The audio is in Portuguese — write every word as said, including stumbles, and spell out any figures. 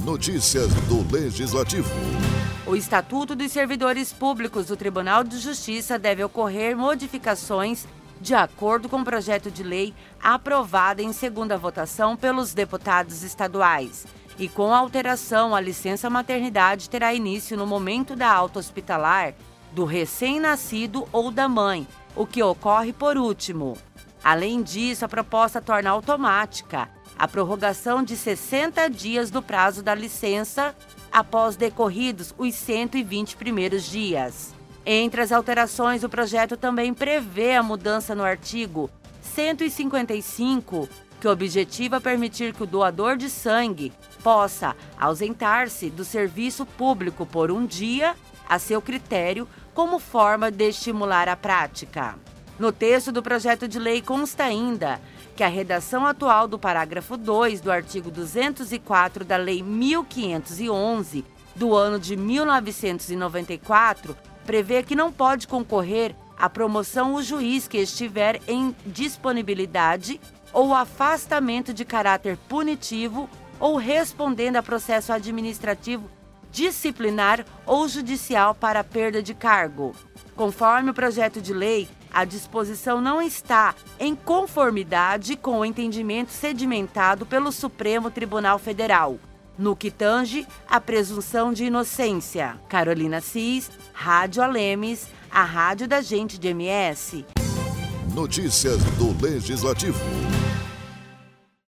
Notícias do Legislativo. O Estatuto dos Servidores Públicos do Tribunal de Justiça deve ocorrer modificações de acordo com o projeto de lei aprovado em segunda votação pelos deputados estaduais. E com a alteração, a licença maternidade terá início no momento da alta hospitalar do recém-nascido ou da mãe, o que ocorre por último. Além disso, a proposta torna automática a prorrogação de sessenta dias do prazo da licença após decorridos os cento e vinte primeiros dias. Entre as alterações, o projeto também prevê a mudança no artigo cento e cinquenta e cinco, que objetiva permitir que o doador de sangue possa ausentar-se do serviço público por um dia, a seu critério, como forma de estimular a prática. No texto do projeto de lei consta ainda que a redação atual do parágrafo dois do artigo duzentos e quatro da Lei mil quinhentos e onze, do ano de mil novecentos e noventa e quatro, prevê que não pode concorrer à promoção o juiz que estiver em disponibilidade ou afastamento de caráter punitivo ou respondendo a processo administrativo, disciplinar ou judicial para perda de cargo. Conforme o projeto de lei, a disposição não está em conformidade com o entendimento sedimentado pelo Supremo Tribunal Federal, no que tange à presunção de inocência. Carolina Cis, Rádio Alemes, a rádio da gente de M S. Notícias do Legislativo.